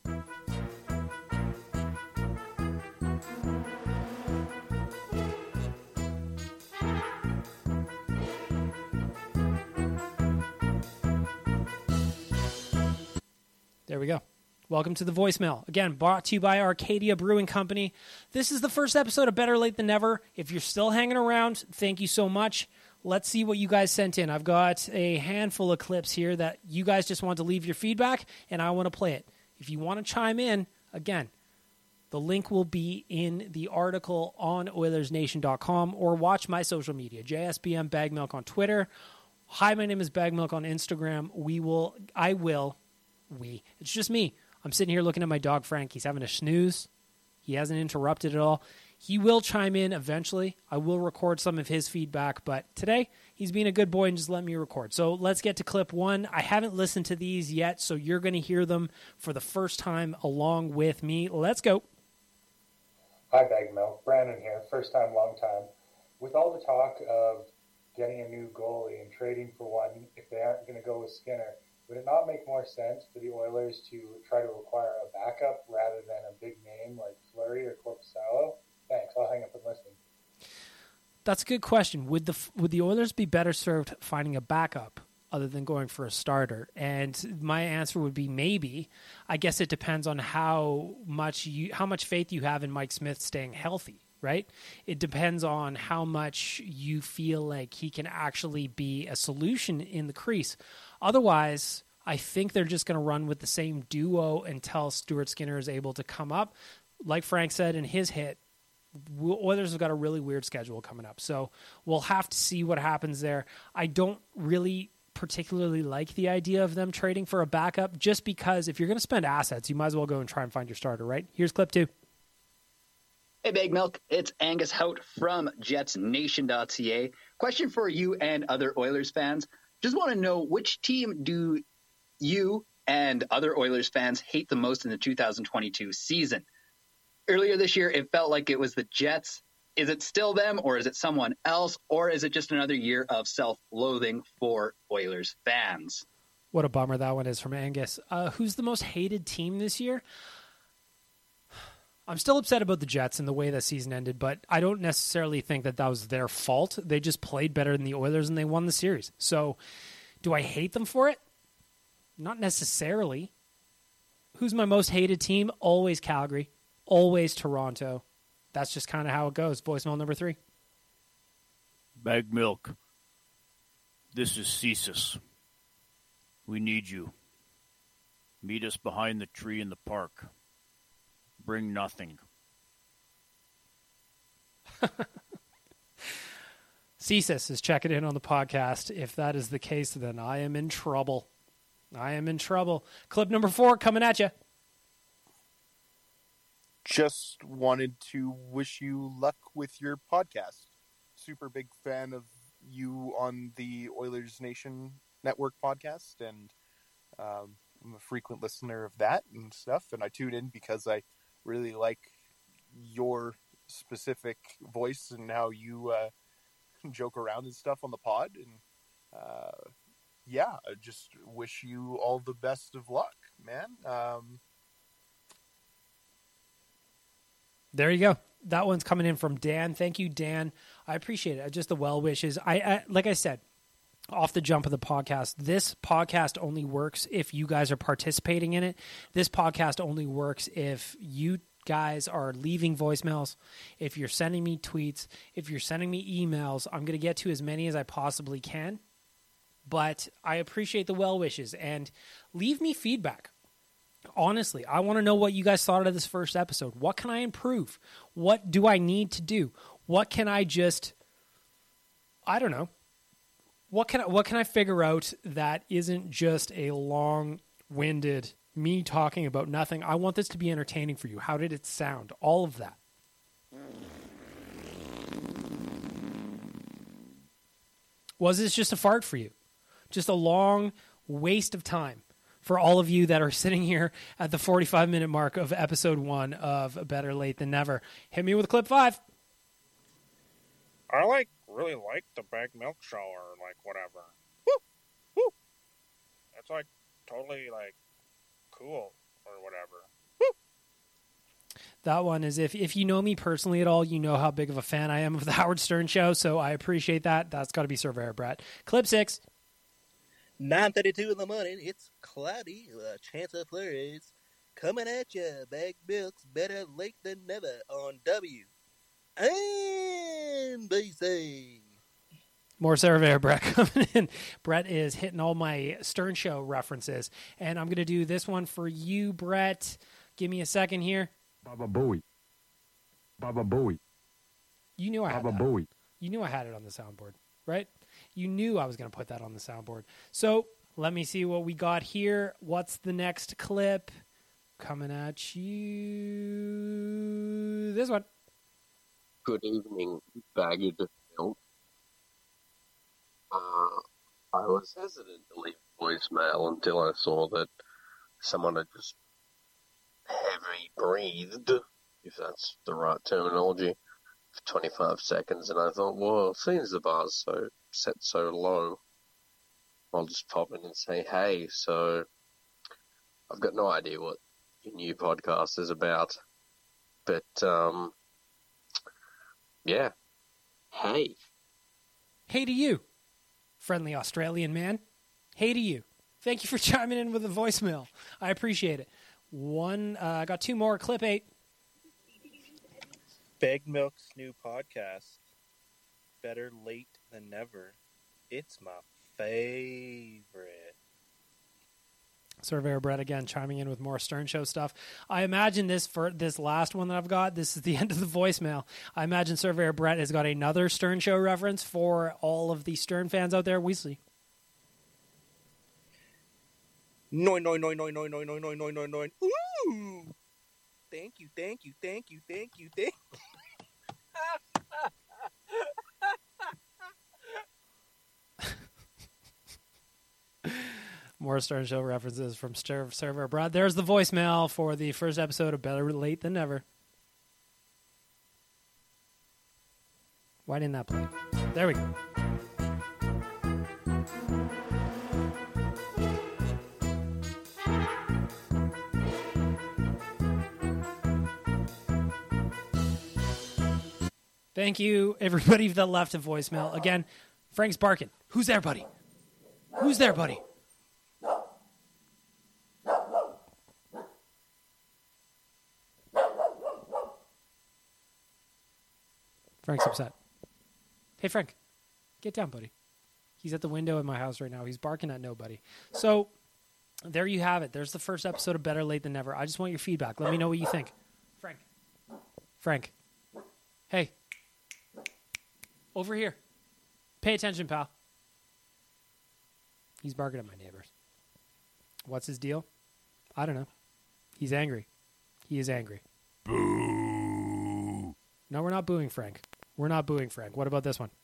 E: There we go. Welcome to the voicemail. Again, brought to you by Arcadia Brewing Company. This is the first episode of Better Late Than Never. If you're still hanging around, thank you so much. Let's see what you guys sent in. I've got a handful of clips here that you guys just want to leave your feedback, and I want to play it. If you want to chime in, again, The link will be in the article on Oilers Nation dot com, or watch my social media, J S B M Bag Milk on Twitter. Hi, my name is Bag Milk on Instagram. We will, I will, we, it's just me. I'm sitting here looking at my dog, Frank. He's having a snooze. He hasn't interrupted at all. He will chime in eventually. I will record some of his feedback, but today he's being a good boy and just let me record. So let's get to clip one. I haven't listened to these yet, so you're going to hear them for the first time along with me. Let's go.
N: Hi, Bag Milk. Brandon here. First time, long time. With all the talk of getting a new goalie and trading for one, if they aren't going to go with Skinner, would it not make more sense for the Oilers to try to acquire a backup rather than a big name like Fleury or Korpisalo? Thanks. I'll hang up and listen.
E: That's a good question. Would the would the Oilers be better served finding a backup other than going for a starter? And my answer would be maybe. I guess it depends on how much you how much faith you have in Mike Smith staying healthy, right? It depends on how much you feel like he can actually be a solution in the crease. Otherwise, I think they're just going to run with the same duo until Stuart Skinner is able to come up. Like Frank said in his hit, Oilers have got a really weird schedule coming up. So we'll have to see what happens there. I don't really particularly like the idea of them trading for a backup, just because if you're going to spend assets, you might as well go and try and find your starter, right? Here's clip two.
O: Hey, Bag Milk. It's Angus Hout from Jets Nation dot C A. Question for you and other Oilers fans. Just want to know, which team do you and other Oilers fans hate the most in the two thousand twenty-two season? Earlier this year, it felt like it was the Jets. Is it still them, or is it someone else, or is it just another year of self-loathing for Oilers fans?
E: What a bummer that one is from Angus. Uh, who's the most hated team this year? I'm still upset about the Jets and the way that season ended, but I don't necessarily think that that was their fault. They just played better than the Oilers, and they won the series. So do I hate them for it? Not necessarily. Who's my most hated team? Always Calgary. Always Toronto. That's just kind of how it goes. Voicemail number three.
P: Bag Milk. This is Cesus. We need you. Meet us behind the tree in the park. Bring nothing.
E: Cesus is checking in on the podcast. If that is the case, then I am in trouble. I am in trouble. Clip number four coming at you.
Q: Just wanted to wish you luck with your podcast. Super big fan of you on the Oilers Nation Network podcast, and um, I'm a frequent listener of that and stuff, and I tune in because I really like your specific voice and how you uh, joke around and stuff on the pod. And uh, yeah, I just wish you all the best of luck, man. Um,
E: there you go. That one's coming in from Dan. Thank you, Dan. I appreciate it. Just the well wishes. I, I like I said, off the jump of the podcast, this podcast only works if you guys are participating in it. This podcast only works if you guys are leaving voicemails, if you're sending me tweets, if you're sending me emails. I'm going to get to as many as I possibly can, but I appreciate the well wishes, and leave me feedback. Honestly, I want to know what you guys thought of this first episode. What can I improve? What do I need to do? What can I just, I don't know. What can I, what can I figure out that isn't just a long-winded me talking about nothing? I want this to be entertaining for you. How did it sound? All of that. Was this just a fart for you? Just a long waste of time for all of you that are sitting here at the forty-five minute mark of episode one of Better Late Than Never. Hit me with clip five.
F: I like really like the Bag Milk show, or like whatever. Woo! Woo! That's like totally like cool or whatever. Woo!
E: That one is, if if you know me personally at all, you know how big of a fan I am of the Howard Stern show, so I appreciate that. That's got to be Surveyor Brett. Clip six.
R: nine thirty-two in the morning, it's cloudy, a chance of flurries. Coming at you, Bag Milk's Better Late Than Never on W N B C.
E: More Surveyor Brett coming in. Brett is hitting all my Stern Show references, and I'm going to do this one for you, Brett. Give me a second here.
S: Baba Booey. Baba Booey.
E: You knew I had
S: Baba
E: that.
S: Booey.
E: You knew I had it on the soundboard, right? You knew I was going to put that on the soundboard. So let me see what we got here. What's the next clip? Coming at you. This one.
T: Good evening, baggage of milk. Uh, I was hesitant to leave voicemail until I saw that someone had just heavy breathed, if that's the right terminology, for twenty-five seconds, and I thought, well, seeing as the bar's so set so low, I'll just pop in and say, hey, so I've got no idea what your new podcast is about, but, um, yeah, hey.
E: Hey to you, friendly Australian man. Hey to you. Thank you for chiming in with a voicemail. I appreciate it. One, uh, I got two more. Clip eight.
R: Bag Milk's new podcast, Better Late Than Never. It's my favorite.
E: Surveyor Brett again chiming in with more Stern Show stuff. I imagine this for this last one that I've got, this is the end of the voicemail. I imagine Surveyor Brett has got another Stern Show reference for all of the Stern fans out there. Weasley.
R: Noin, noin, noin, noin, noin, noin, noin, noin, noin, noin, noin. Ooh! Thank you, thank you, thank you, thank you, thank you.
E: More Stern Show references from Stir- Server Brad. There's the voicemail for the first episode of Better Late Than Never. Why didn't that play? There we go. Thank you, everybody that left a voicemail. Again, Frank's barking. Who's there, buddy? Who's there, buddy? Frank's upset. Hey, Frank, get down, buddy. He's at the window in my house right now. He's barking at nobody. So there you have it. There's the first episode of Better Late Than Never. I just want your feedback. Let me know what you think. Frank. Frank. Hey. Over here. Pay attention, pal. He's barking at my neighbors. What's his deal? I don't know. He's angry. He is angry. Boo. No, we're not booing Frank. We're not booing Frank. What about this one?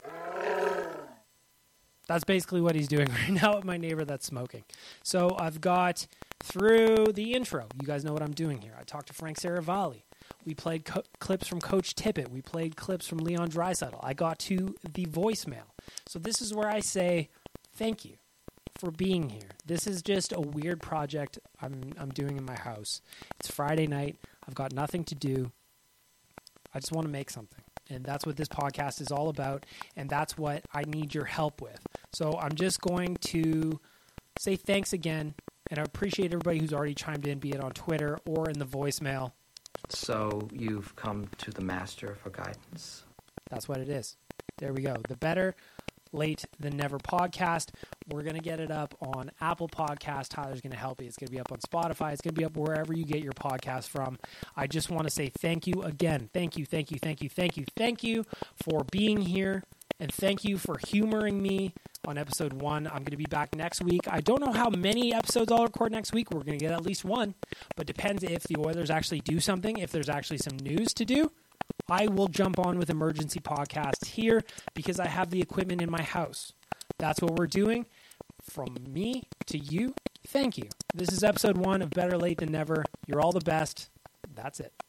E: That's basically what he's doing right now with my neighbor that's smoking. So I've got through the intro. You guys know what I'm doing here. I talked to Frank Saravalli. We played co- clips from Coach Tippett. We played clips from Leon Draisaitl. I got to the voicemail. So this is where I say thank you for being here. This is just a weird project I'm I'm doing in my house. It's Friday night. I've got nothing to do. I just want to make something. And that's what this podcast is all about. And that's what I need your help with. So I'm just going to say thanks again. And I appreciate everybody who's already chimed in, be it on Twitter or in the voicemail.
U: So you've come to the master for guidance.
E: That's what it is. There we go. The Better Late Than Never podcast. We're going to get it up on Apple Podcast. Tyler's going to help you. It's going to be up on Spotify. It's going to be up wherever you get your podcast from. I just want to say thank you again. Thank you, thank you, thank you, thank you, thank you for being here. And thank you for humoring me on episode one. I'm going to be back next week. I don't know how many episodes I'll record next week. We're going to get at least one. But depends if the Oilers actually do something, if there's actually some news to do. I will jump on with emergency podcasts here because I have the equipment in my house. That's what we're doing. From me to you, thank you. This is episode one of Better Late Than Never. You're all the best. That's it.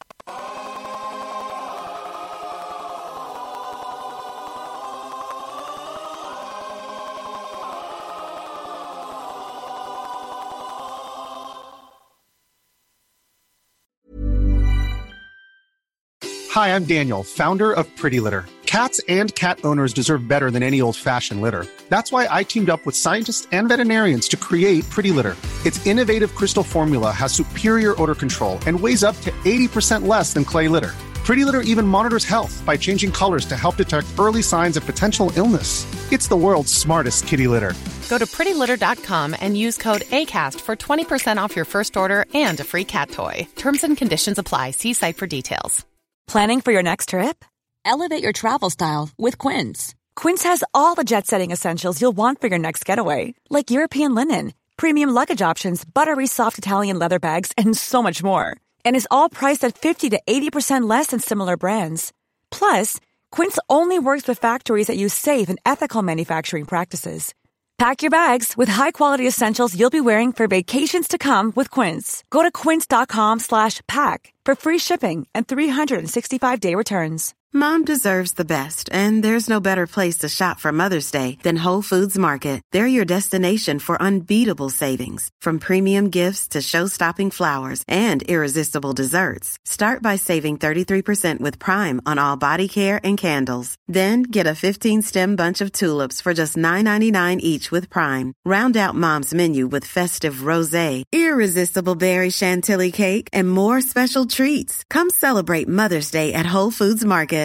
V: Hi, I'm Daniel, founder of Pretty Litter. Cats and cat owners deserve better than any old-fashioned litter. That's why I teamed up with scientists and veterinarians to create Pretty Litter. Its innovative crystal formula has superior odor control and weighs up to eighty percent less than clay litter. Pretty Litter even monitors health by changing colors to help detect early signs of potential illness. It's the world's smartest kitty litter.
A: Go to pretty litter dot com and use code ACAST for twenty percent off your first order and a free cat toy. Terms and conditions apply. See site for details.
C: Planning for your next trip? Elevate your travel style with Quince. Quince has all the jet-setting essentials you'll want for your next getaway, like European linen, premium luggage options, buttery soft Italian leather bags, and so much more. And is all priced at fifty to eighty percent less than similar brands. Plus, Quince only works with factories that use safe and ethical manufacturing practices. Pack your bags with high-quality essentials you'll be wearing for vacations to come with Quince. Go to quince.com slash pack for free shipping and three sixty-five day returns.
W: Mom deserves the best, and there's no better place to shop for Mother's Day than Whole Foods Market. They're your destination for unbeatable savings, from premium gifts to show-stopping flowers and irresistible desserts. Start by saving thirty-three percent with Prime on all body care and candles. Then get a fifteen-stem bunch of tulips for just nine ninety-nine each with Prime. Round out Mom's menu with festive rosé, irresistible berry chantilly cake, and more special treats. Come celebrate Mother's Day at Whole Foods Market.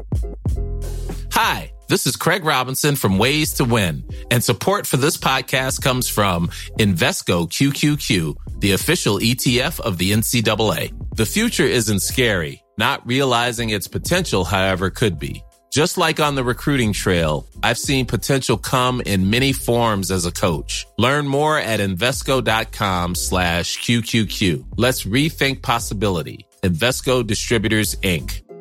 J: Hi, this is Craig Robinson from Ways to Win, and support for this podcast comes from Invesco Q Q Q, the official E T F of the N C double A. The future isn't scary. Not realizing its potential, however, could be. Just like on the recruiting trail, I've seen potential come in many forms as a coach. Learn more at Invesco.com slash QQQ. Let's rethink possibility. Invesco Distributors, Incorporated.